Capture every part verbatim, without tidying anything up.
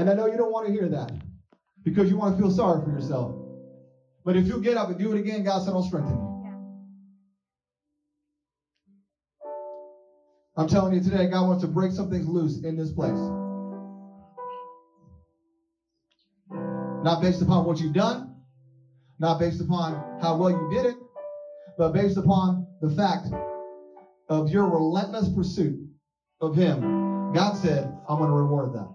And I know you don't want to hear that because you want to feel sorry for yourself. But if you get up and do it again, God said, I'll strengthen you. I'm telling you today, God wants to break some things loose in this place. Not based upon what you've done, not based upon how well you did it, but based upon the fact of your relentless pursuit of Him. God said, I'm going to reward that.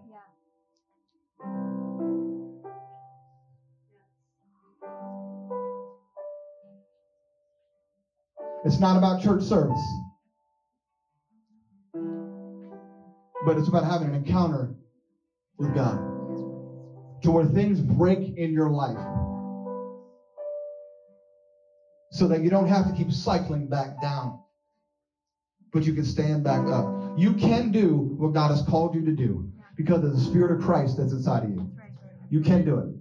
It's not about church service, but it's about having an encounter with God to where things break in your life so that you don't have to keep cycling back down, but you can stand back up. You can do what God has called you to do because of the Spirit of Christ that's inside of you. You can do it.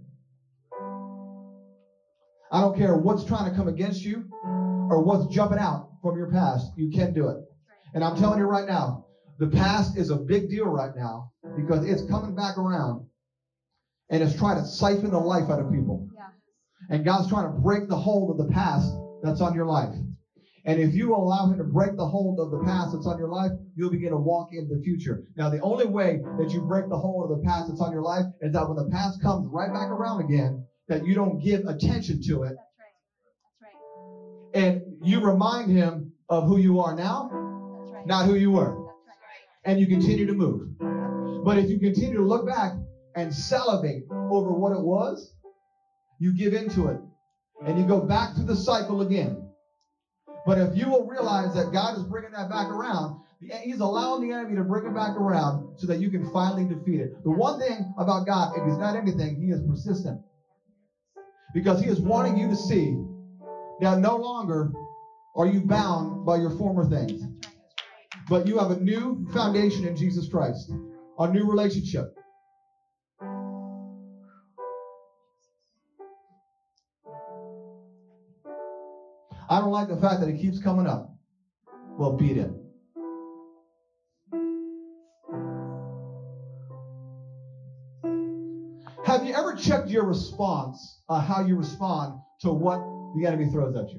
I don't care what's trying to come against you or what's jumping out from your past. You can do it. And I'm telling you right now, the past is a big deal right now because it's coming back around and it's trying to siphon the life out of people. Yeah. And God's trying to break the hold of the past that's on your life. And if you allow Him to break the hold of the past that's on your life, you'll begin to walk into the future. Now, the only way that you break the hold of the past that's on your life is that when the past comes right back around again, that you don't give attention to it. That's right. That's right. And you remind Him of who you are now, that's right, not who you were. That's right. And you continue to move. But if you continue to look back and salivate over what it was, you give into it. And you go back to the cycle again. But if you will realize that God is bringing that back around, He's allowing the enemy to bring it back around so that you can finally defeat it. The one thing about God, if He's not anything, He is persistent. Because He is wanting you to see that no longer are you bound by your former things. But you have a new foundation in Jesus Christ. A new relationship. I don't like the fact that it keeps coming up. Well, beat it. Have you ever checked your response, uh, how you respond to what the enemy throws at you?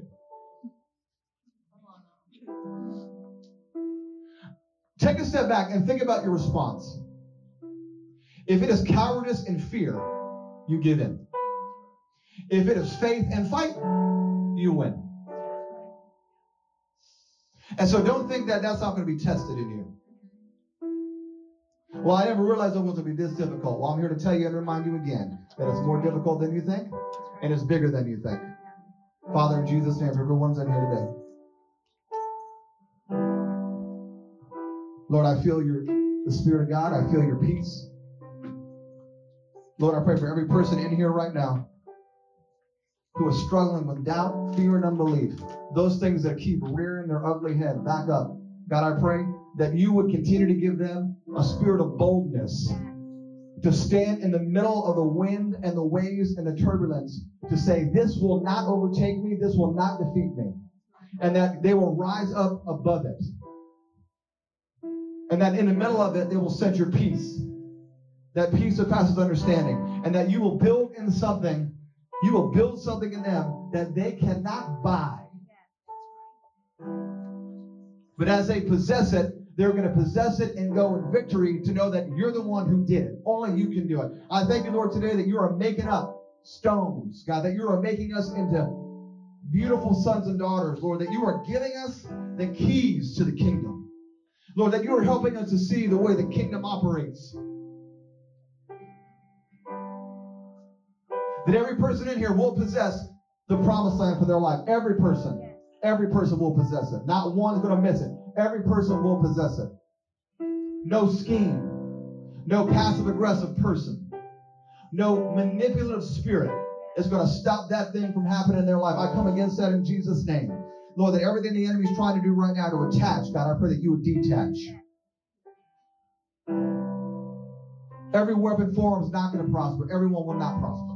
Take a step back and think about your response. If it is cowardice and fear, you give in. If it is faith and fight, you win. And so don't think that that's not going to be tested in you. Well, I never realized it was going to be this difficult. Well, I'm here to tell you and remind you again that it's more difficult than you think, and it's bigger than you think. Father, in Jesus' name, everyone's in here today. Lord, I feel your the Spirit of God. I feel your peace. Lord, I pray for every person in here right now who is struggling with doubt, fear, and unbelief. Those things that keep rearing their ugly head back up. God, I pray that you would continue to give them a spirit of boldness to stand in the middle of the wind and the waves and the turbulence to say, this will not overtake me, this will not defeat me. And that they will rise up above it. And that in the middle of it, they will sense your peace. That peace that passes understanding. And that you will build in something, you will build something in them that they cannot buy. But as they possess it, they're going to possess it and go in victory to know that you're the one who did it. Only you can do it. I thank you, Lord, today that you are making up stones, God, that you are making us into beautiful sons and daughters, Lord, that you are giving us the keys to the kingdom. Lord, that you are helping us to see the way the kingdom operates. That every person in here will possess the promised land for their life. Every person. Every person will possess it. Not one's going to miss it. Every person will possess it. No scheme. No passive-aggressive person. No manipulative spirit is going to stop that thing from happening in their life. I come against that in Jesus' name. Lord, that everything the enemy is trying to do right now to attach, God, I pray that you would detach. Every weapon formed is not going to prosper. Everyone will not prosper.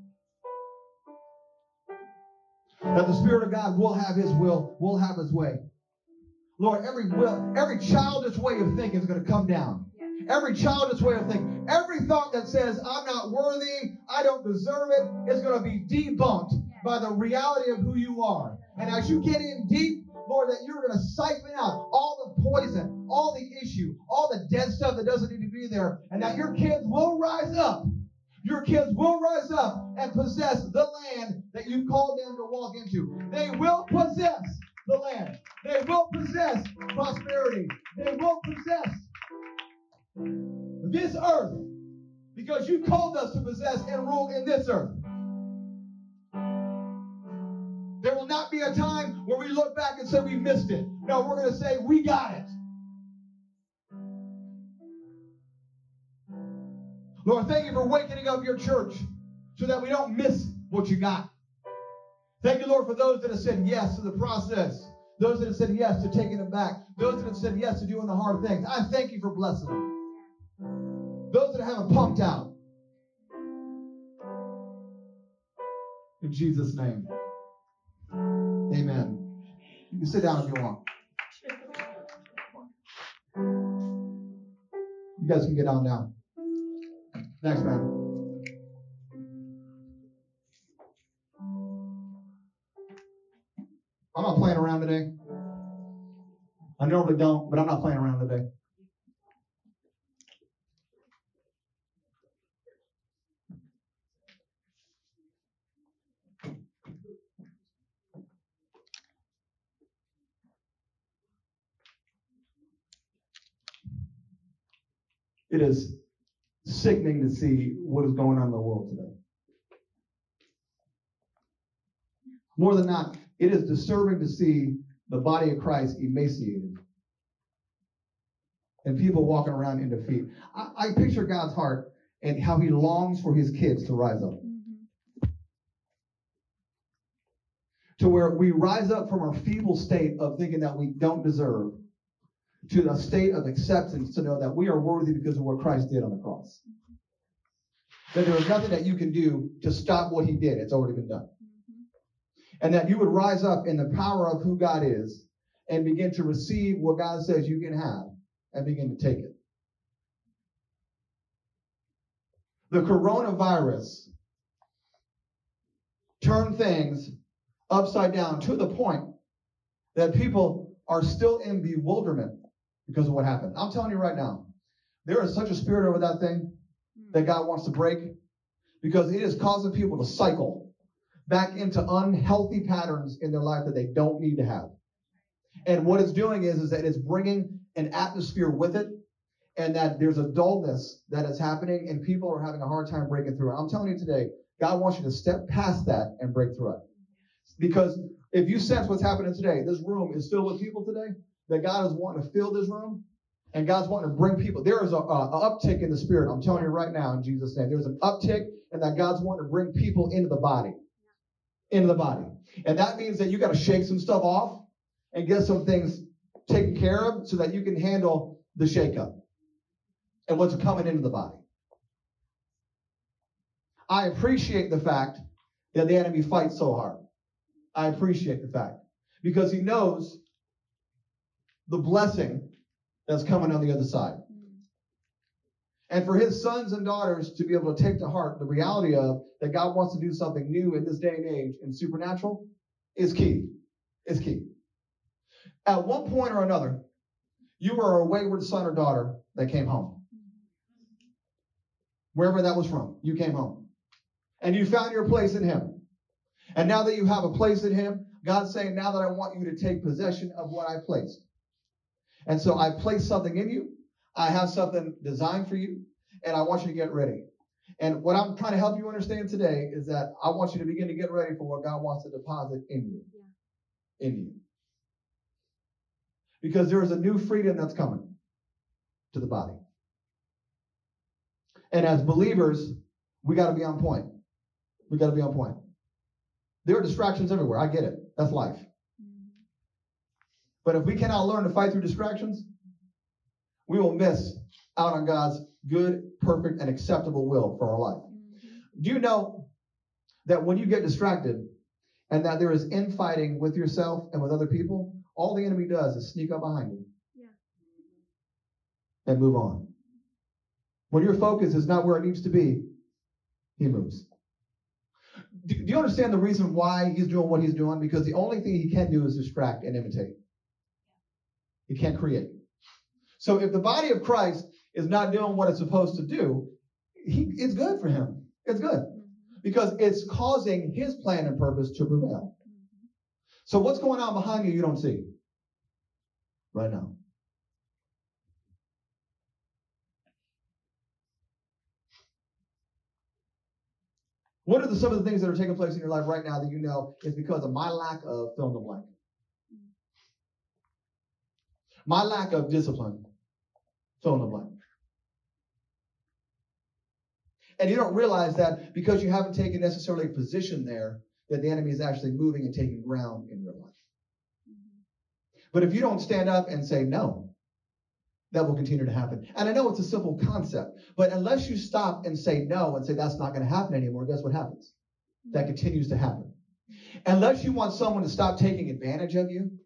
That the Spirit of God will have His will, will have His way. Lord, every will, every childish way of thinking is going to come down. Every childish way of thinking, every thought that says, I'm not worthy, I don't deserve it, is going to be debunked by the reality of who you are. And as you get in deep, Lord, that you're going to siphon out all the poison, all the issue, all the dead stuff that doesn't need to be there, and that your kids will rise up. Your kids will rise up and possess the land that you called them to walk into. They will possess the land. They will possess prosperity. They will possess this earth because you called us to possess and rule in this earth. There will not be a time where we look back and say we missed it. No, we're going to say we got it. Lord, thank you for waking up your church so that we don't miss what you got. Thank you, Lord, for those that have said yes to the process. Those that have said yes to taking it back. Those that have said yes to doing the hard things. I thank you for blessing them. Those that haven't pumped out. In Jesus' name. Amen. You can sit down if you want. You guys can get on now. Next, man. I'm not playing around today. I normally don't, but I'm not playing around today. It is sickening to see what is going on in the world today. More than that, it is disturbing to see the body of Christ emaciated and people walking around in defeat. I, I picture God's heart and how he longs for his kids to rise up. Mm-hmm. To where we rise up from our feeble state of thinking that we don't deserve to the state of acceptance to know that we are worthy because of what Christ did on the cross. That there is nothing that you can do to stop what he did. It's already been done. And that you would rise up in the power of who God is and begin to receive what God says you can have and begin to take it. The coronavirus turned things upside down to the point that people are still in bewilderment because of what happened. I'm telling you right now, there is such a spirit over that thing that God wants to break because it is causing people to cycle back into unhealthy patterns in their life that they don't need to have. And what it's doing is, is that it's bringing an atmosphere with it, and that there's a dullness that is happening, and people are having a hard time breaking through it. I'm telling you today, God wants you to step past that and break through it. Because if you sense what's happening today, this room is filled with people today, that God is wanting to fill this room, and God's wanting to bring people. There is a, a, a uptick in the spirit. I'm telling you right now in Jesus' name. There's an uptick, and that God's wanting to bring people into the body. Into the body. And that means that you got to shake some stuff off and get some things taken care of so that you can handle the shakeup and what's coming into the body. I appreciate the fact that the enemy fights so hard. I appreciate the fact because he knows the blessing that's coming on the other side. And for his sons and daughters to be able to take to heart the reality of that God wants to do something new in this day and age in supernatural is key. Is key. At one point or another, you were a wayward son or daughter that came home. Wherever that was from, you came home. And you found your place in him. And now that you have a place in him, God's saying, now that I want you to take possession of what I placed. And so I placed something in you. I have something designed for you, and I want you to get ready. And what I'm trying to help you understand today is that I want you to begin to get ready for what God wants to deposit in you. Yeah. In you. Because there is a new freedom that's coming to the body. And as believers, we got to be on point. We got to be on point. There are distractions everywhere. I get it. That's life. But if we cannot learn to fight through distractions, we will miss out on God's good, perfect, and acceptable will for our life. Mm-hmm. Do you know that when you get distracted and that there is infighting with yourself and with other people, all the enemy does is sneak up behind you yeah. and move on. When your focus is not where it needs to be, he moves. Do, do you understand the reason why he's doing what he's doing? Because the only thing he can do is distract and imitate. He can't create. So if the body of Christ is not doing what it's supposed to do, he, it's good for him. It's good. Because it's causing his plan and purpose to prevail. So what's going on behind you you don't see right now? What are the, some of the things that are taking place in your life right now that you know is because of my lack of fill in the blank? My lack of discipline, fill in the blank. And you don't realize that because you haven't taken necessarily a position there, that the enemy is actually moving and taking ground in your life. But if you don't stand up and say no, that will continue to happen. And I know it's a simple concept, but unless you stop and say no and say that's not going to happen anymore, guess what happens? That continues to happen. Unless you want someone to stop taking advantage of you,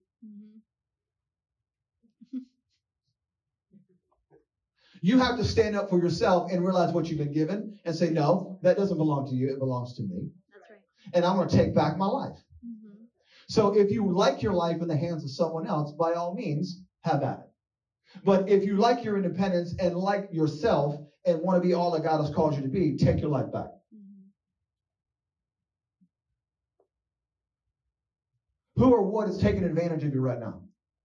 you have to stand up for yourself and realize what you've been given and say, no, that doesn't belong to you. It belongs to me. That's right. And I'm going to take back my life. Mm-hmm. So if you like your life in the hands of someone else, by all means, have at it. But if you like your independence and like yourself and want to be all that God has called you to be, take your life back. Mm-hmm. Who or what is taking advantage of you right now?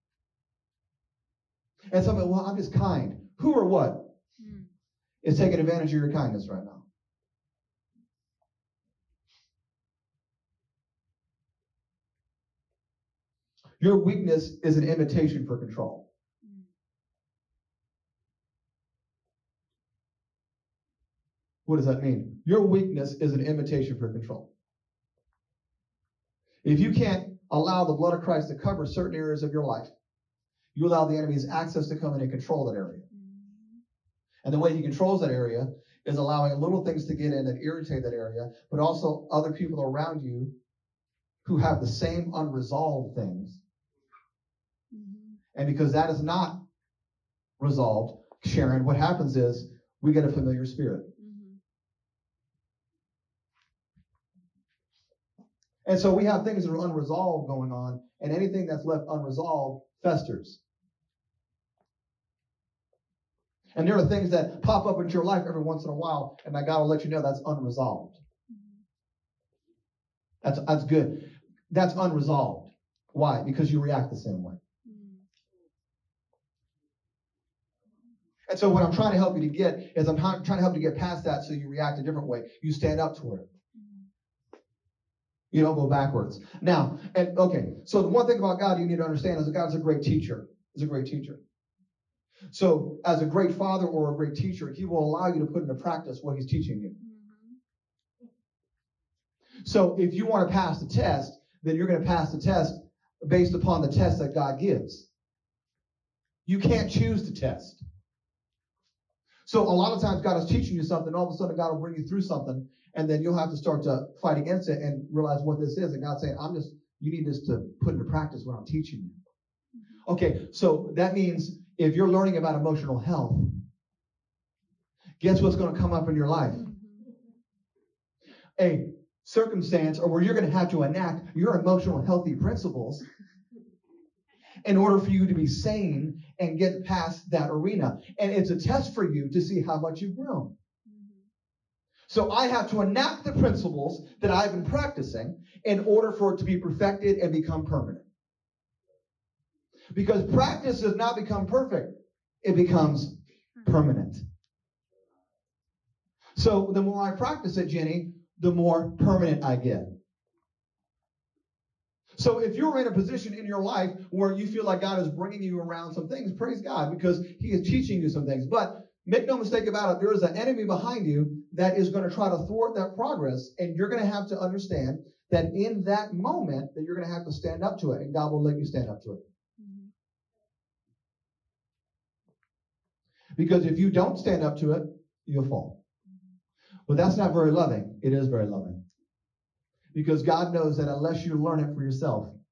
And somebody, well, I'm just kind. Who or what Mm. is taking advantage of your kindness right now? Your weakness is an invitation for control. Mm. What does that mean? Your weakness is an invitation for control. If you can't allow the blood of Christ to cover certain areas of your life, you allow the enemy's access to come in and control that area. And the way he controls that area is allowing little things to get in that irritate that area, but also other people around you who have the same unresolved things. Mm-hmm. And because that is not resolved, Sharon, what happens is we get a familiar spirit. Mm-hmm. And so we have things that are unresolved going on, and anything that's left unresolved festers. And there are things that pop up into your life every once in a while, and God will let you know that's unresolved. That's that's good. That's unresolved. Why? Because you react the same way. Mm-hmm. And so what I'm trying to help you to get is I'm trying to help you to get past that so you react a different way. You stand up toward it. You don't go backwards. Now, and okay, so the one thing about God you need to understand is that God's a great teacher. He's a great teacher. So as a great father or a great teacher, he will allow you to put into practice what he's teaching you. Mm-hmm. So if you want to pass the test, then you're going to pass the test based upon the test that God gives. You can't choose the test. So a lot of times God is teaching you something, all of a sudden God will bring you through something, and then you'll have to start to fight against it and realize what this is. And God's saying, I'm just, you need this to put into practice what I'm teaching you. Okay, so that means if you're learning about emotional health, guess what's going to come up in your life? A circumstance or where you're going to have to enact your emotional healthy principles in order for you to be sane and get past that arena. And it's a test for you to see how much you've grown. So I have to enact the principles that I've been practicing in order for it to be perfected and become permanent. Because practice does not become perfect. It becomes permanent. So the more I practice it, Jenny, the more permanent I get. So if you're in a position in your life where you feel like God is bringing you around some things, praise God, because he is teaching you some things. But make no mistake about it, there is an enemy behind you that is going to try to thwart that progress, and you're going to have to understand that in that moment that you're going to have to stand up to it, and God will let you stand up to it. Mm-hmm. Because if you don't stand up to it, you'll fall. But that's not very loving. It is very loving. Because God knows that unless you learn it for yourself, it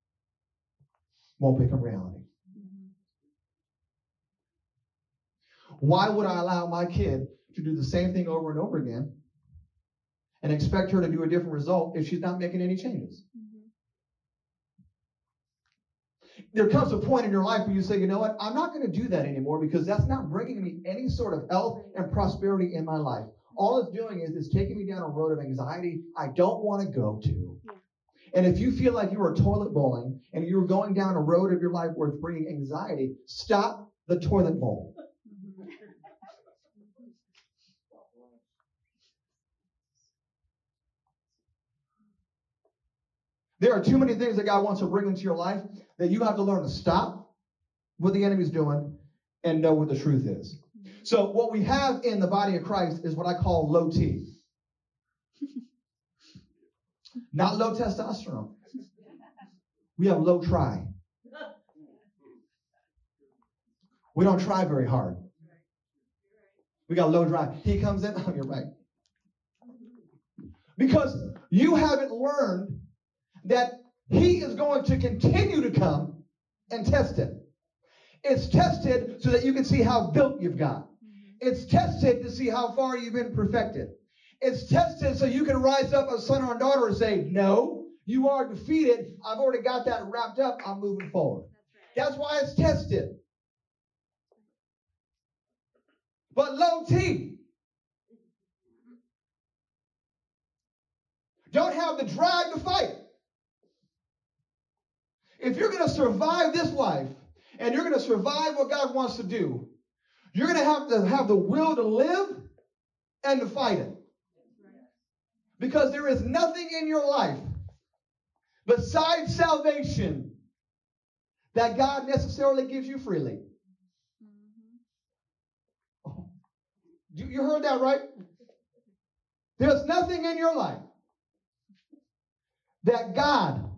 won't become reality. Mm-hmm. Why would I allow my kid to do the same thing over and over again and expect her to do a different result if she's not making any changes? Mhm. There comes a point in your life where you say, you know what, I'm not going to do that anymore because that's not bringing me any sort of health and prosperity in my life. All it's doing is it's taking me down a road of anxiety I don't want to go to. Yeah. And if you feel like you are toilet bowling and you're going down a road of your life where it's bringing anxiety, stop the toilet bowl. Mhm. There are too many things that God wants to bring into your life that you have to learn to stop what the enemy's doing and know what the truth is. So what we have in the body of Christ is what I call low T. Not low testosterone. We have low try. We don't try very hard. We got low drive. He comes in. Oh, you're right. Because you haven't learned that he is going to continue to come and test it. It's tested so that you can see how built you've got. It's tested to see how far you've been perfected. It's tested so you can rise up as son or daughter and say, no, you are defeated. I've already got that wrapped up. I'm moving forward. That's why it's tested. But low T. Don't have the drive to fight. If you're going to survive this life and you're going to survive what God wants to do, you're going to have to have the will to live and to fight it. Because there is nothing in your life besides salvation that God necessarily gives you freely. Oh, you, you heard that right? There's nothing in your life that God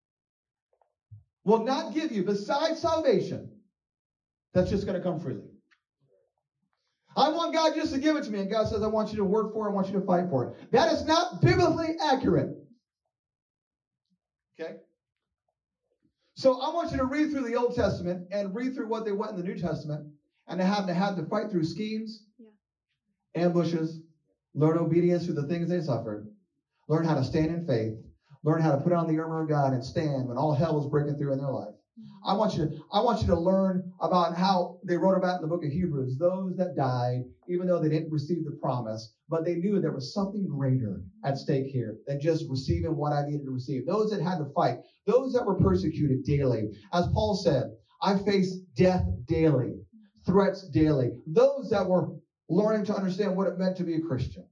will not give you besides salvation that's just going to come freely. I want God just to give it to me, and God says, I want you to work for it, I want you to fight for it. That is not biblically accurate. Okay? So I want you to read through the Old Testament and read through what they went in the New Testament, and to have to have to fight through schemes, yeah. ambushes, learn obedience through the things they suffered, learn how to stand in faith, learn how to put on the armor of God and stand when all hell was breaking through in their life. I want you to, I want you to learn about how they wrote about in the book of Hebrews, those that died, even though they didn't receive the promise, but they knew there was something greater at stake here than just receiving what I needed to receive. Those that had to fight, those that were persecuted daily. As Paul said, I face death daily, threats daily. Those that were learning to understand what it meant to be a Christian.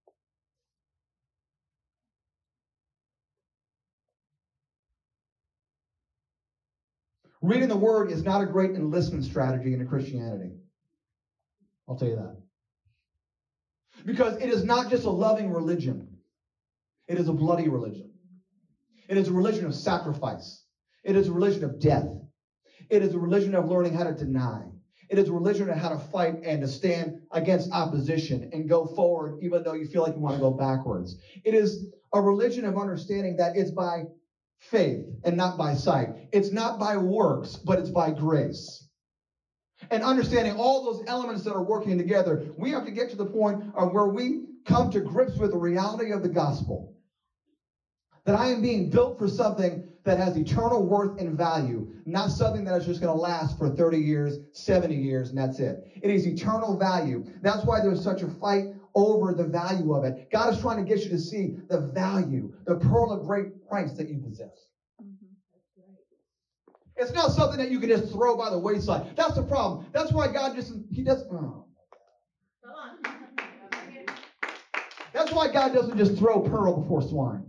Reading the Word is not a great enlistment strategy into Christianity. I'll tell you that. Because it is not just a loving religion. It is a bloody religion. It is a religion of sacrifice. It is a religion of death. It is a religion of learning how to deny. It is a religion of how to fight and to stand against opposition and go forward even though you feel like you want to go backwards. It is a religion of understanding that it's by faith and not by sight. It's not by works, but it's by grace. And understanding all those elements that are working together, we have to get to the point of where we come to grips with the reality of the gospel. That I am being built for something that has eternal worth and value, not something that is just going to last for thirty years, seventy years, and that's it. It is eternal value. That's why there's such a fight over the value of it. God is trying to get you to see the value, the pearl of great price that you possess. It's not something that you can just throw by the wayside. That's the problem. That's why God just, he doesn't, oh. That's why God doesn't just throw pearl before swine.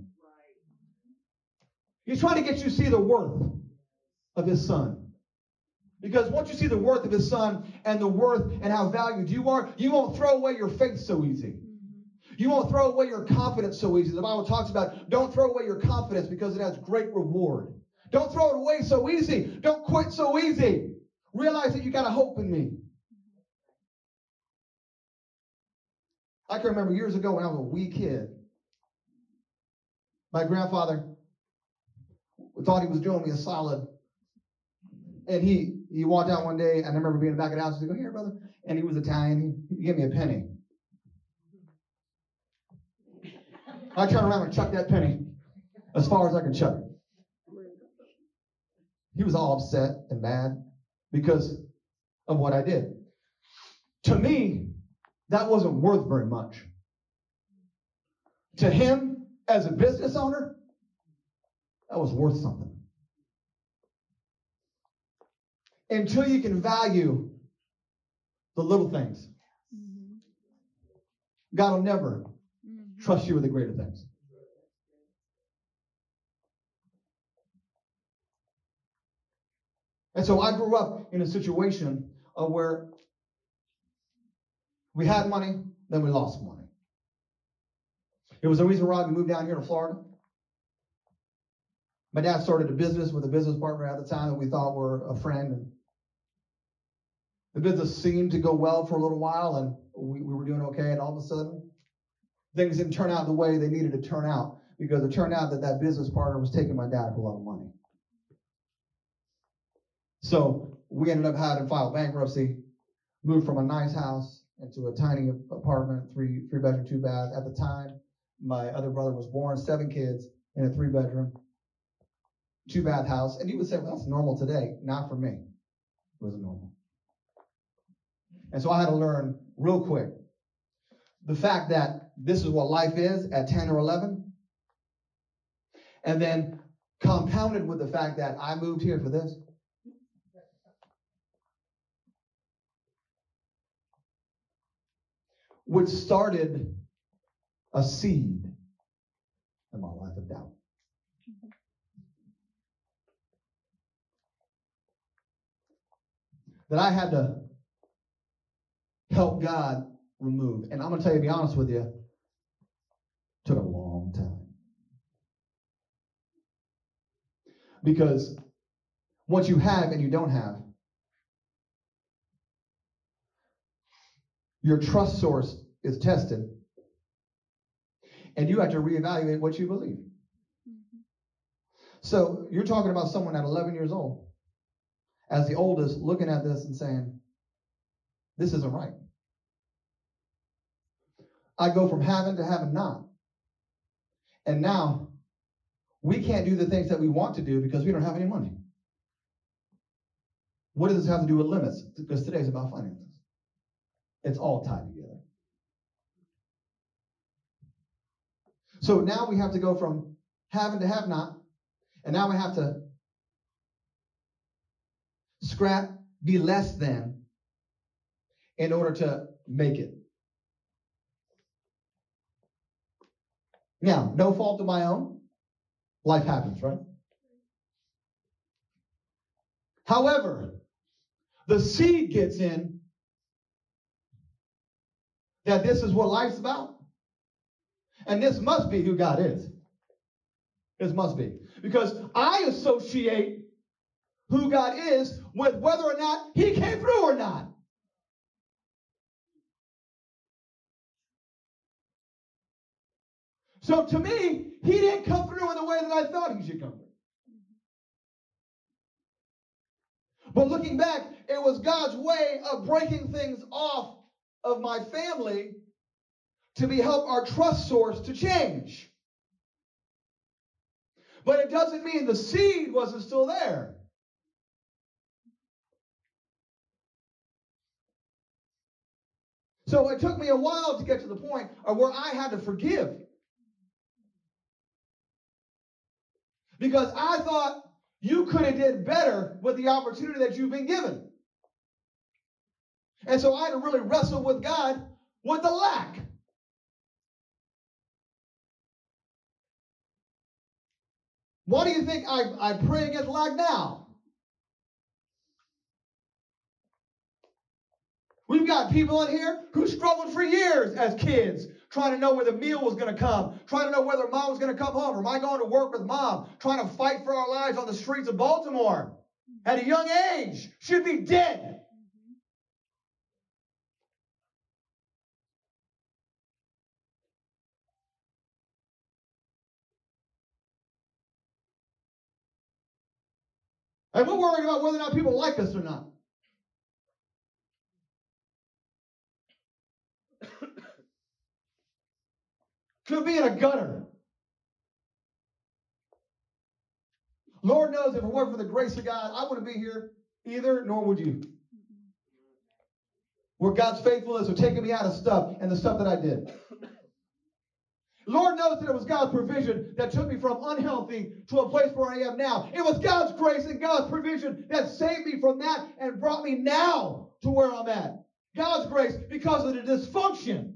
He's trying to get you to see the worth of his son. Because once you see the worth of his son and the worth and how valued you are, you won't throw away your faith so easy. You won't throw away your confidence so easy. The Bible talks about don't throw away your confidence because it has great reward. Don't throw it away so easy. Don't quit so easy. Realize that you got a hope in me. I can remember years ago when I was a wee kid, my grandfather thought he was doing me a solid And he he walked out one day, and I remember being in the back of the house. He go, "Here, brother," and he was Italian. He, he gave me a penny. I turned around and chucked that penny as far as I could chuck it. He was all upset and mad because of what I did. To me, that wasn't worth very much. To him, as a business owner, that was worth something. Until you can value the little things, Mhm. God will never Mhm. trust you with the greater things. And so I grew up in a situation of where we had money, then we lost money. It was the reason why we moved down here to Florida. My dad started a business with a business partner at the time that we thought were a friend. And the business seemed to go well for a little while, and we, we were doing okay. And all of a sudden, things didn't turn out the way they needed to turn out, because it turned out that that business partner was taking my dad for a lot of money. So we ended up having to file bankruptcy, moved from a nice house into a tiny apartment, three three bedroom, two bath. At the time, my other brother was born, seven kids in a three bedroom, two bath house. And you would say, well, that's normal today. Not for me. It wasn't normal. And so I had to learn real quick the fact that this is what life is at ten or eleven. And then compounded with the fact that I moved here for this. Which started a seed in my life of doubt. That I had to help God remove. And I'm going to tell you, to be honest with you, it took a long time. Because what you have and you don't have, your trust source is tested, and you have to reevaluate what you believe. Mhm. So you're talking about someone at eleven years old, as the oldest, looking at this and saying, this isn't right. I go from having to having not. And now we can't do the things that we want to do because we don't have any money. What does this have to do with limits? Because today's about finances. It's all tied together. So now we have to go from having to have not, and now we have to scrap, be less than, in order to make it. Now, no fault of my own. Life happens, right? However, the seed gets in that this is what life's about. And this must be who God is. This must be. Because I associate who God is with whether or not he came through or not. So to me, he didn't come through in the way that I thought he should come through. But looking back, it was God's way of breaking things off of my family to be help our trust source to change. But it doesn't mean the seed wasn't still there. So it took me a while to get to the point of where I had to forgive. Because I thought you could have did better with the opportunity that you've been given. And so I had to really wrestle with God with the lack. Why do you think I, I pray against lack now? We've got people in here who struggled for years as kids, trying to know where the meal was going to come, trying to know whether mom was going to come home, or am I going to work with mom, trying to fight for our lives on the streets of Baltimore at a young age, should be dead. And we're worried about whether or not people like us or not. Could be in a gutter. Lord knows if it weren't for the grace of God, I wouldn't be here either, nor would you. Where God's faithfulness of taking me out of stuff and the stuff that I did. Lord knows that it was God's provision that took me from unhealthy to a place where I am now. It was God's grace and God's provision that saved me from that and brought me now to where I'm at. God's grace because of the dysfunction.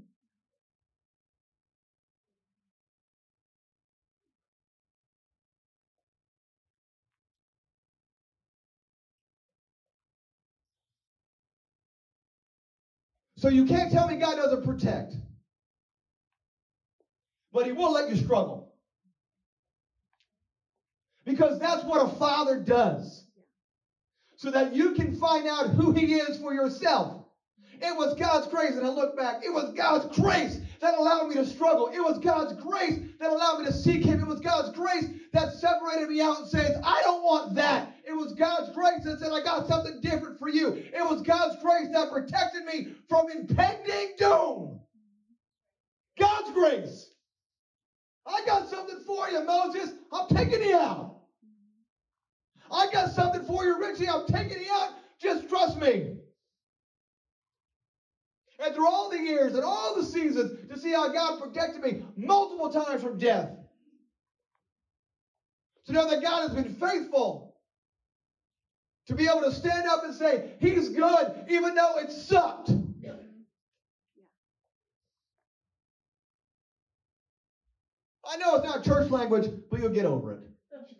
So you can't tell me God doesn't protect. But he will let you struggle. Because that's what a father does. So that you can find out who he is for yourself. It was God's grace, and I look back, it was God's grace that allowed me to struggle. It was God's grace that allowed me to seek him. It was God's grace that separated me out and said, I don't want that. It was God's grace that said, I got something different for you. It was God's grace that protected me from impending doom. God's grace. I got something for you, Moses. I'm taking you out. I got something for you, Richie. I'm taking you out. Just trust me. And through all the years and all the seasons, to see how God protected me multiple times from death. To know that God has been faithful. To be able to stand up and say, he's good, even though it sucked. I know it's not church language, but you'll get over it.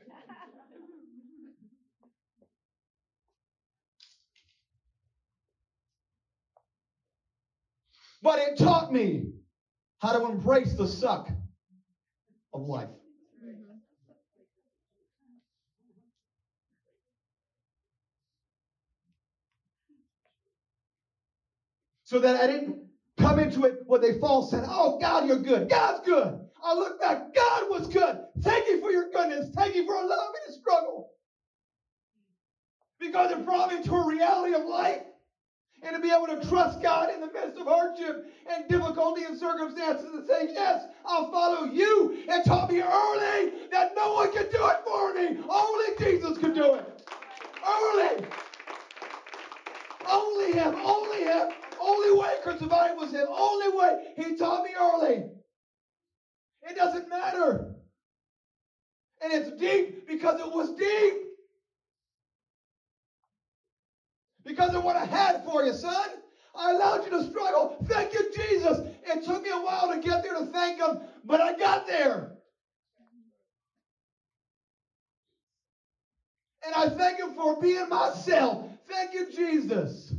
But it taught me how to embrace the suck of life. So that I didn't come into it with a false sense. Oh, God, you're good. God's good. I look back. God was good. Thank you for your goodness. Thank you for allowing me to struggle. Because it brought me to a reality of life. And to be able to trust God in the midst of hardship and difficulty and circumstances and say, yes, I'll follow you. It taught me early that no one can do it for me. Only Jesus can do it. Early. Only him. Only him. Only way I could survive was him. Only way. He taught me early. It doesn't matter. And it's deep because it was deep. Because of what I had for you, son. I allowed you to struggle. Thank you, Jesus. It took me a while to get there to thank him, but I got there. And I thank him for being myself. Thank you, Jesus.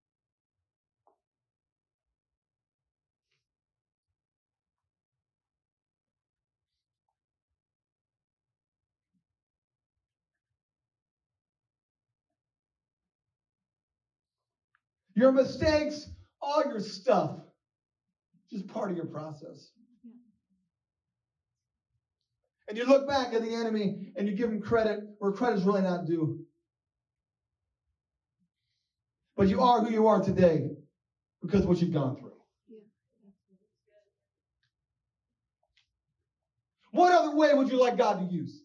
Your mistakes, all your stuff, just part of your process. And you look back at the enemy and you give him credit where credit's really not due. But you are who you are today because of what you've gone through. What other way would you like God to use?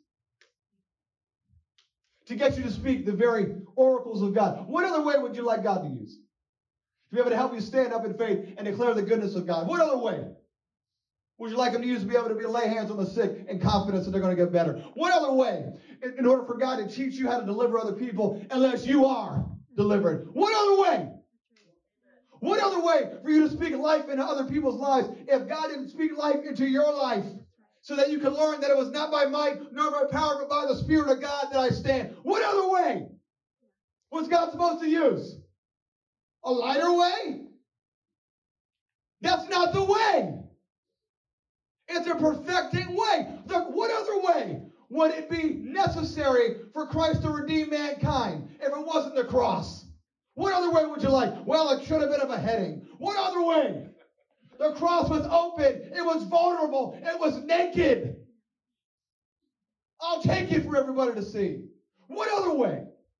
To get you to speak the very oracles of God. What other way would you like God to use? To be able to help you stand up in faith and declare the goodness of God. What other way would you like him to use to be able to be, lay hands on the sick in confidence that they're going to get better? What other way in, in order for God to teach you how to deliver other people unless you are delivered? What other way? What other way for you to speak life into other people's lives if God didn't speak life into your life? So that you can learn that it was not by might nor by power but by the Spirit of God that I stand. What other way was God supposed to use? A lighter way? That's not the way. It's a perfecting way. Look, what other way would it be necessary for Christ to redeem mankind if it wasn't the cross? What other way would you like? Well, it should have been a beheading. What other way? The cross was open. It was vulnerable. It was naked. I'll take it for everybody to see. What other way?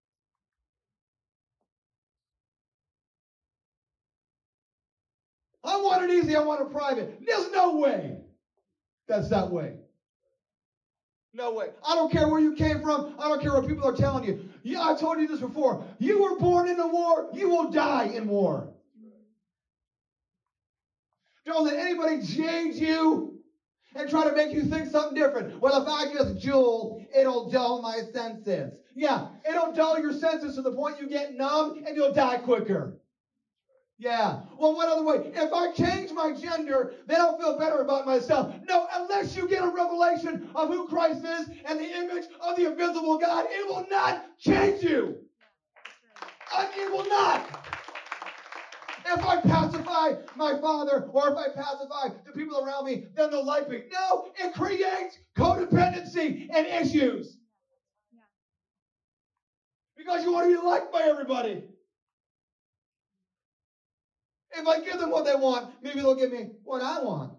don't want it easy. I want it private. There's no way that's that way. No way. I don't care where you came from. I don't care what people are telling you. Yeah, I told you this before. You were born into war. You will die in war. Don't let anybody jade you and try to make you think something different. Well, if I just jewel, it'll dull my senses. Yeah, it'll dull your senses to the point you get numb and you'll die quicker. Yeah. Well, what other way? If I change my gender, then I'll feel better about myself. No, unless you get a revelation of who Christ is and the image of the invisible God, it will not change you. Uh, It will not. If I pacify my father or if I pacify the people around me, then they'll like me. No, it creates codependency and issues. Because you want to be liked by everybody. If I give them what they want, maybe they'll give me what I want.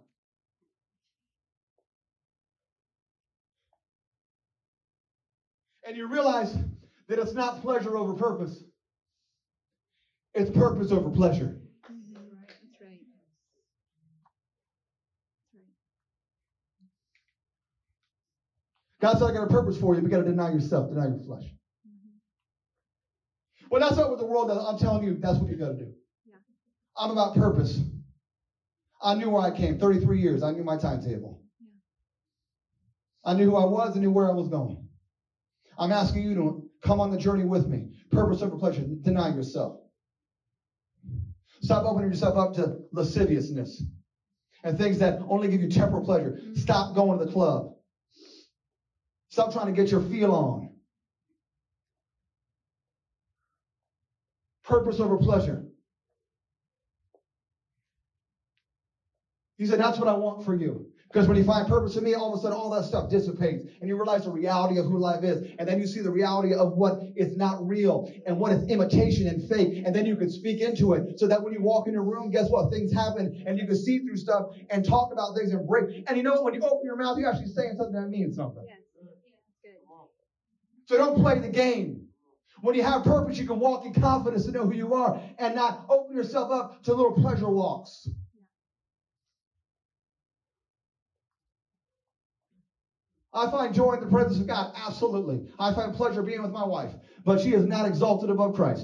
And you realize that it's not pleasure over purpose. It's purpose over pleasure. Mm-hmm. Right. That's right. God said, I got a purpose for you, but you got to deny yourself, deny your flesh. Mm-hmm. Well, that's not what the world does. I'm telling you, that's what you got to do. Yeah. I'm about purpose. I knew where I came. thirty-three years. I knew my timetable. Yeah. I knew who I was. I knew where I was going. I'm asking you to come on the journey with me. Purpose over pleasure. Deny yourself. Stop opening yourself up to lasciviousness and things that only give you temporal pleasure. Stop going to the club. Stop trying to get your feel on. Purpose over pleasure. He said, that's what I want for you. Because when you find purpose in me, all of a sudden all that stuff dissipates. And you realize the reality of who life is. And then you see the reality of what is not real. And what is imitation and fake. And then you can speak into it. So that when you walk in your room, guess what? Things happen. And you can see through stuff and talk about things and break. And you know what? When you open your mouth, you're actually saying something that means something. Yes. Good. So don't play the game. When you have purpose, you can walk in confidence to know who you are. And not open yourself up to little pleasure walks. I find joy in the presence of God. Absolutely. I find pleasure being with my wife. But she is not exalted above Christ.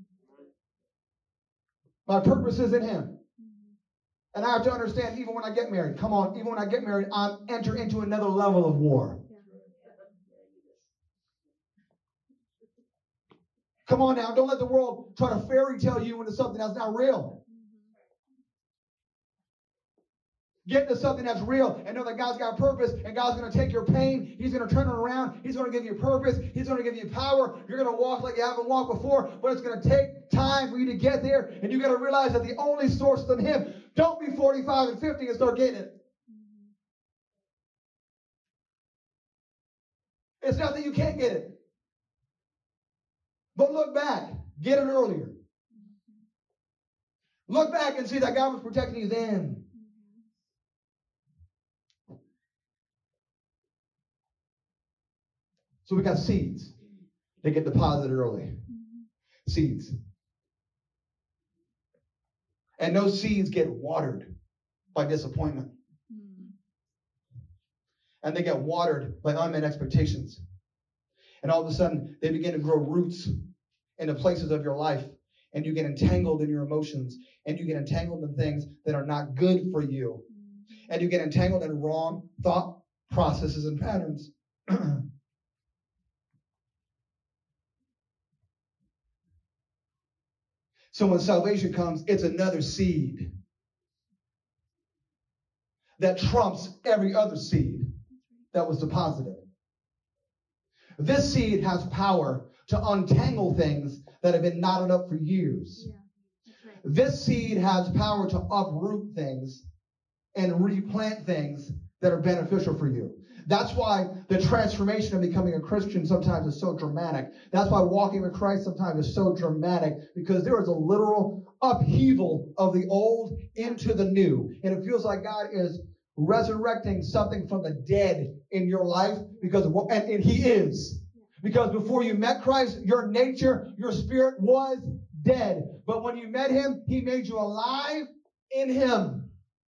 My purpose is in Him. And I have to understand, even when I get married, come on, even when I get married, I enter into another level of war. Come on now. Don't let the world try to fairy tale you into something that's not real. Get into something that's real and know that God's got purpose and God's going to take your pain. He's going to turn it around. He's going to give you purpose. He's going to give you power. You're going to walk like you haven't walked before, but it's going to take time for you to get there. And you got to realize that the only source is in Him. Don't be forty-five and fifty and start getting it. It's not that you can't get it. But look back. Get it earlier. Look back and see that God was protecting you then. So we got seeds. They get deposited early. Mm-hmm. Seeds. And those seeds get watered by disappointment. Mm-hmm. And they get watered by unmet expectations. And all of a sudden, they begin to grow roots in the places of your life. And you get entangled in your emotions. And you get entangled in things that are not good for you. Mm-hmm. And you get entangled in wrong thought processes and patterns. So when salvation comes, it's another seed that trumps every other seed that was deposited. This seed has power to untangle things that have been knotted up for years. Yeah, that's right. This seed has power to uproot things and replant things that are beneficial for you. That's why the transformation of becoming a Christian sometimes is so dramatic. That's why walking with Christ sometimes is so dramatic, because there is a literal upheaval of the old into the new. And it feels like God is resurrecting something from the dead in your life, because of what, and, and He is. Because before you met Christ, your nature, your spirit was dead. But when you met Him, He made you alive in him.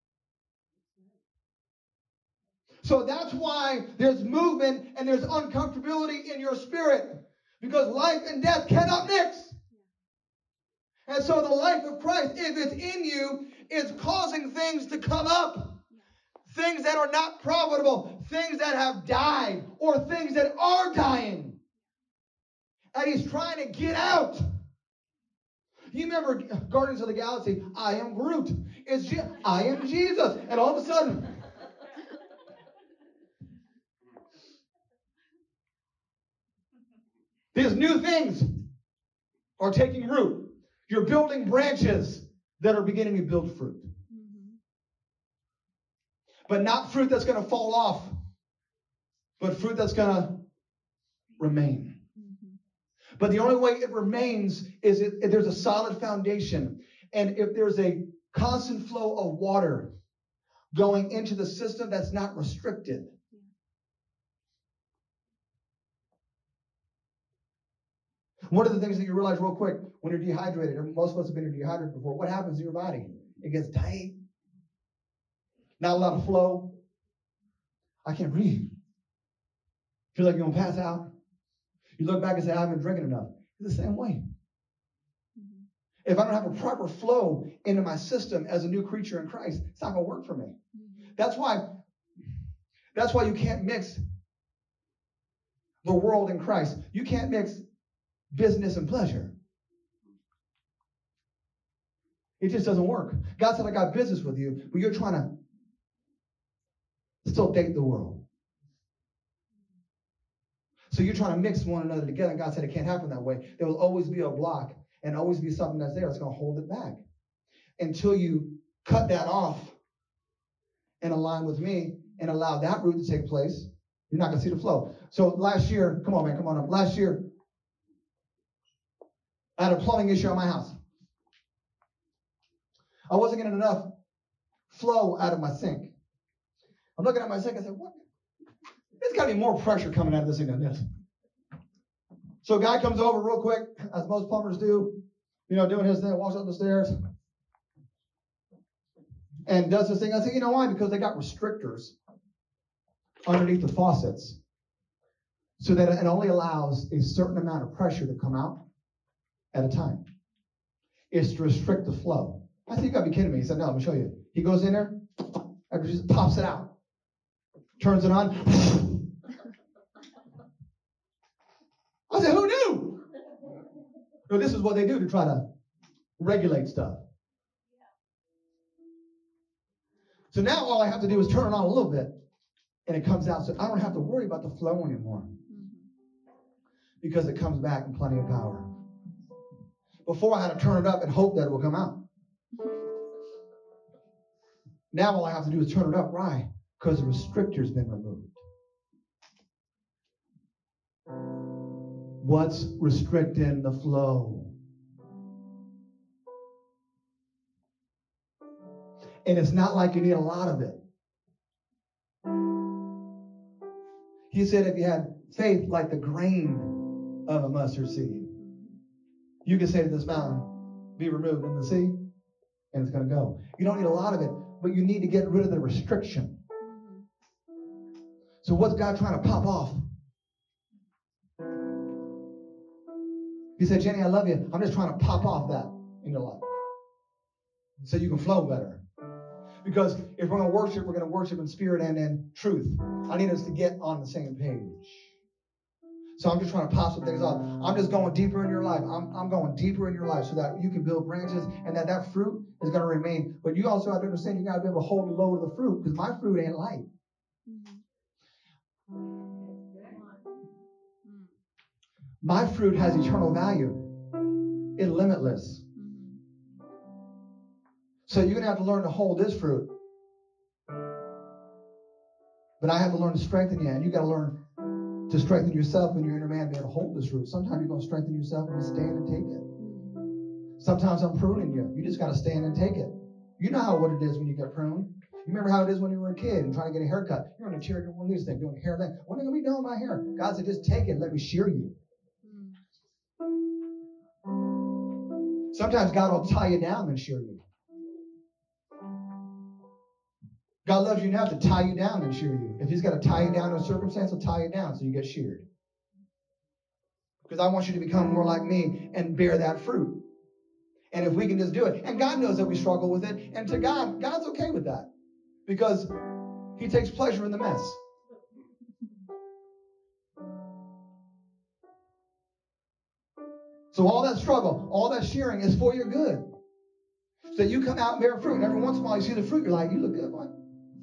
So that's why there's movement and there's uncomfortability in your spirit. Because life and death cannot mix. And so the life of Christ, if it's in you, is causing things to come up. Things that are not profitable. Things that have died. Or things that are dying. And he's trying to get out. You remember Guardians of the Galaxy, I am Groot. It's Je- I am Jesus. And all of a sudden... these new things are taking root. You're building branches that are beginning to build fruit. Mm-hmm. But not fruit that's going to fall off, but fruit that's going to remain. Mm-hmm. But the only way it remains is if, if there's a solid foundation. And if there's a constant flow of water going into the system that's not restricted. One of the things that you realize real quick, when you're dehydrated, and most of us have been dehydrated before, what happens to your body? It gets tight. Not a lot of flow. I can't breathe. Feel like you're going to pass out. You look back and say, I haven't drinking enough. It's the same way. Mm-hmm. If I don't have a proper flow into my system as a new creature in Christ, it's not going to work for me. Mm-hmm. That's why, that's why you can't mix the world and Christ. You can't mix business and pleasure. It just doesn't work. God said, I got business with you, but you're trying to still date the world. So you're trying to mix one another together. And God said it can't happen that way. There will always be a block and always be something that's there that's going to hold it back. Until you cut that off and align with me and allow that root to take place, you're not going to see the flow. So last year, come on, man, come on up. Last year, I had a plumbing issue at my house. I wasn't getting enough flow out of my sink. I'm looking at my sink. I said, what? There's got to be more pressure coming out of this thing than this. So a guy comes over real quick, as most plumbers do, you know, doing his thing, walks up the stairs, and does this thing. I say, you know why? Because they got restrictors underneath the faucets so that it only allows a certain amount of pressure to come out at a time. It's to restrict the flow. I said, you got to be kidding me. He said, no, let me show you. He goes in there, after just pops it out, turns it on. I said, who knew? So this is what they do to try to regulate stuff. So now all I have to do is turn it on a little bit, and it comes out. So I don't have to worry about the flow anymore. Because it comes back in plenty of power. Before I had to turn it up and hope that it will come out. Now all I have to do is turn it up. Why? Because the restrictor's been removed. What's restricting the flow? And it's not like you need a lot of it. He said if you had faith like the grain of a mustard seed, you can say to this mountain, be removed in the sea, and it's going to go. You don't need a lot of it, but you need to get rid of the restriction. So what's God trying to pop off? He said, Jenny, I love you. I'm just trying to pop off that in your life so you can flow better. Because if we're going to worship, we're going to worship in spirit and in truth. I need us to get on the same page. So I'm just trying to pop some things off. I'm just going deeper in your life. I'm, I'm going deeper in your life so that you can build branches and that that fruit is going to remain. But you also have to understand you got to be able to hold the load of the fruit because my fruit ain't light. My fruit has eternal value. It's limitless. So you're going to have to learn to hold this fruit. But I have to learn to strengthen you. And you got to learn to strengthen yourself and your inner man to be able to hold this fruit. Sometimes you're going to strengthen yourself and just stand and take it. Sometimes I'm pruning you. You just got to stand and take it. You know how what it is when you get pruned. You remember how it is when you were a kid and trying to get a haircut. You're on a chair doing one of these things, doing hair thing. When are you going to be done with my hair? God said, just take it. Let me shear you. Sometimes God will tie you down and shear you. God loves you enough to tie you down and shear you. If he's got to tie you down to a circumstance, he'll tie you down so you get sheared. Because I want you to become more like me and bear that fruit. And if we can just do it. And God knows that we struggle with it. And to God, God's okay with that. Because he takes pleasure in the mess. So all that struggle, all that shearing is for your good. So that you come out and bear fruit. And every once in a while you see the fruit, you're like, you look good, boy.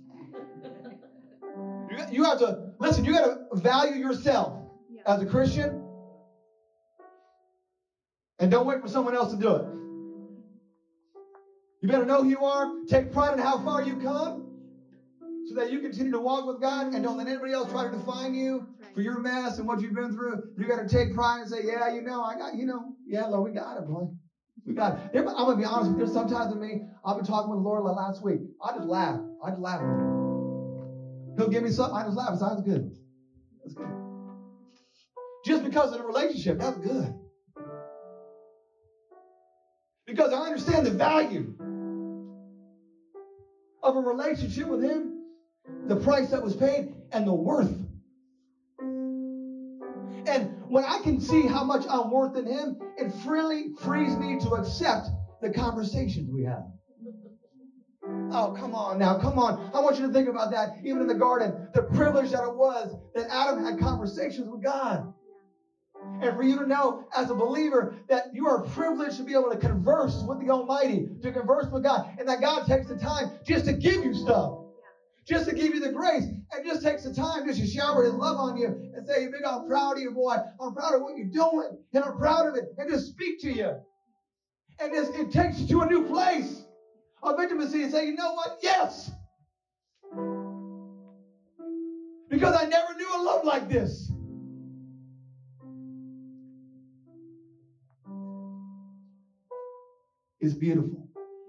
You, you have to, listen, you got to value yourself as a Christian. And don't wait for someone else to do it. You better know who you are. Take pride in how far you've come so that you continue to walk with God and don't let anybody else try to define you for your mess and what you've been through. You got to take pride and say, yeah, you know, I got, you know, yeah, Lord, we got it, boy. We got it. I'm going to be honest with you. There's sometimes with me, I've been talking with the Lord like last week. I just laugh. I just laugh. He'll give me something. I just laugh. It's like, that's good. That's good. Just because of the relationship, that's good. Because I understand the value of a relationship with him, the price that was paid, and the worth. And when I can see how much I'm worth in him, it freely frees me to accept the conversations we have. Oh, come on now, come on. I want you to think about that, even in the garden, the privilege that it was that Adam had conversations with God. And for you to know, as a believer, that you are privileged to be able to converse with the Almighty, to converse with God, and that God takes the time just to give you stuff, just to give you the grace, and just takes the time just to shower his love on you and say, big, I'm proud of you, boy. I'm proud of what you're doing, and I'm proud of it, and just speak to you. And just, it takes you to a new place of intimacy and say, you know what? Yes. Because I never knew a love like this. It's beautiful.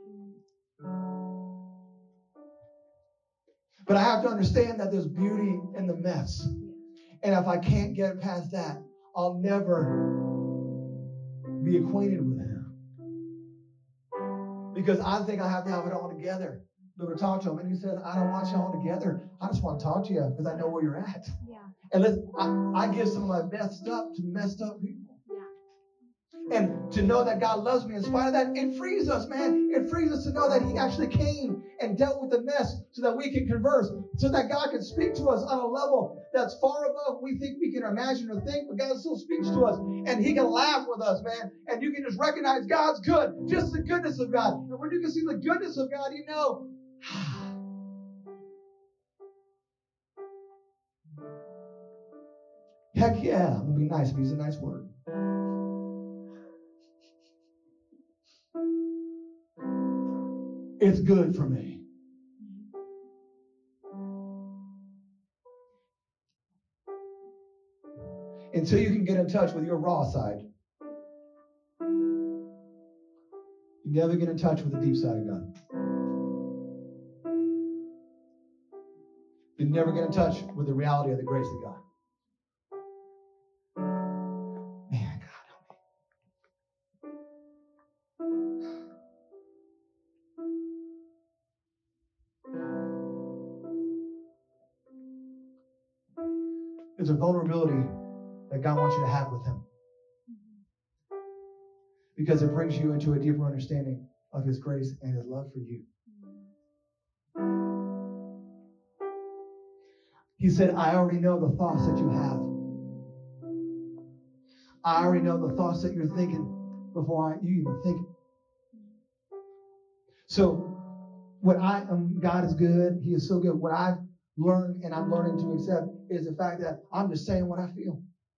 But I have to understand that there's beauty in the mess. And if I can't get past that, I'll never be acquainted with him. Because I think I have to have it all together. Be able to talk to him. And he says, I don't want you all together. I just want to talk to you because I know where you're at. Yeah. And listen, I, I give some of my best stuff to messed up people. And to know that God loves me in spite of that, it frees us, man. It frees us to know that he actually came and dealt with the mess so that we can converse, so that God can speak to us on a level that's far above we think we can imagine or think, but God still speaks to us. And he can laugh with us, man. And you can just recognize God's good, just the goodness of God. And when you can see the goodness of God, you know, heck yeah, I'm going to be nice, but use a nice word. It's good for me. Until you can get in touch with your raw side, you never get in touch with the deep side of God. You never get in touch with the reality of the grace of God. Man, God help me. There's a vulnerability that God wants you to have with him. Because it brings you into a deeper understanding of his grace and his love for you. He said, I already know the thoughts that you have. I already know the thoughts that you're thinking before I, you even think it. So what I am, God is good. He is so good. What I've learned and I'm learning to accept is the fact that I'm just saying what I feel.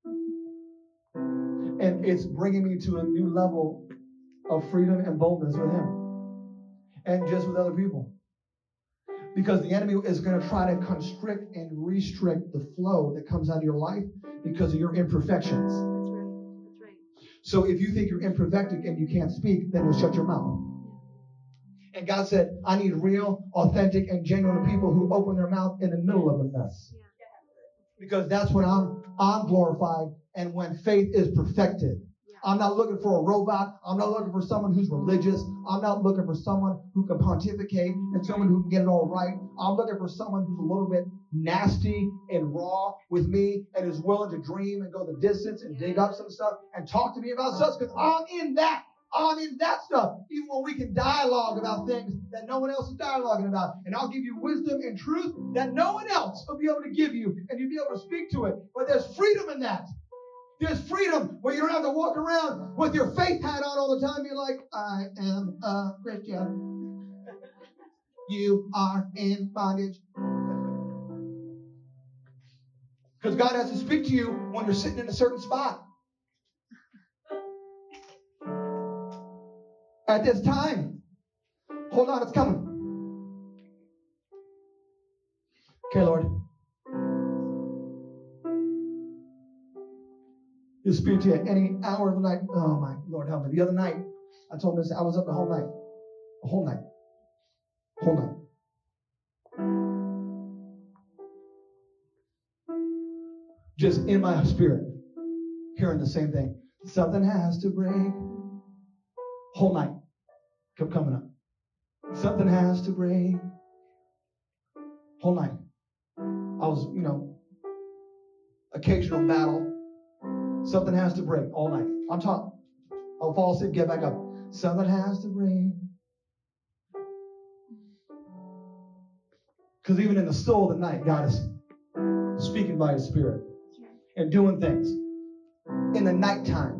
And it's bringing me to a new level of freedom and boldness with him. And just with other people. Because the enemy is going to try to constrict and restrict the flow that comes out of your life because of your imperfections. That's right. That's right. So if you think you're imperfect and you can't speak, then you'll shut your mouth. Yeah. And God said, I need real, authentic, and genuine people who open their mouth in the middle of the mess. Yeah. Because that's when I'm, I'm glorified and when faith is perfected. Yeah. I'm not looking for a robot. I'm not looking for someone who's religious. I'm not looking for someone who can pontificate and someone who can get it all right. I'm looking for someone who's a little bit nasty and raw with me and is willing to dream and go the distance and dig up some stuff and talk to me about stuff because I'm in that. I'm in that stuff. Even when we can dialogue about things that no one else is dialoguing about. And I'll give you wisdom and truth that no one else will be able to give you. And you'll be able to speak to it. But there's freedom in that. There's freedom where you don't have to walk around with your faith hat on all the time. You're like, I am a Christian. You are in bondage. Because God has to speak to you when you're sitting in a certain spot. At this time. Hold on, it's coming. Okay, Lord. He'll speak to you at any hour of the night. Oh, my Lord, help me. The other night, I told him this. I was up the whole night. The whole night. Whole night. Just in my spirit, hearing the same thing. Something has to break. Whole night. Kept coming up. Something has to break. Whole night. I was, you know, occasional battle. Something has to break all night. I'm talking. I'll fall asleep, get back up. Something has to break. Because even in the still of the night, God is speaking by His Spirit and doing things in the nighttime.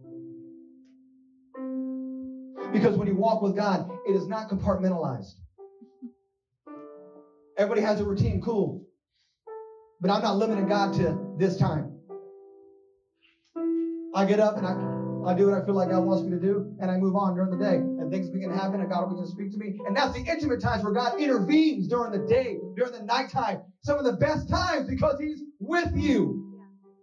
Because when you walk with God, it is not compartmentalized. Everybody has a routine, cool. But I'm not limiting God to this time. I get up and I, I do what I feel like God wants me to do, and I move on during the day. And things begin to happen, and God will begin to speak to me. And that's the intimate times where God intervenes during the day, during the nighttime. Some of the best times because He's with you.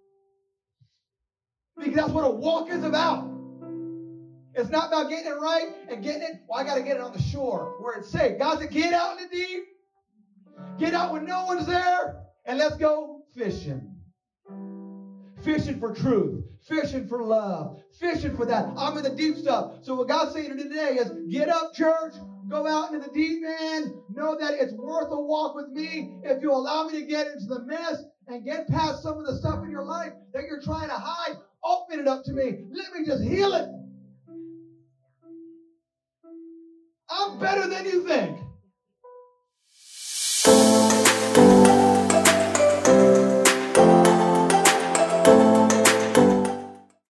Because that's what a walk is about. It's not about getting it right and getting it. Well, I got to get it on the shore where it's safe. God said, get out in the deep. Get out when no one's there. And let's go fishing. Fishing for truth. Fishing for love. Fishing for that. I'm in the deep stuff. So what God's saying to you today is, get up, church. Go out into the deep end. Know that it's worth a walk with me if you allow me to get into the mess and get past some of the stuff in your life that you're trying to hide. Open it up to me. Let me just heal it. I'm better than you think.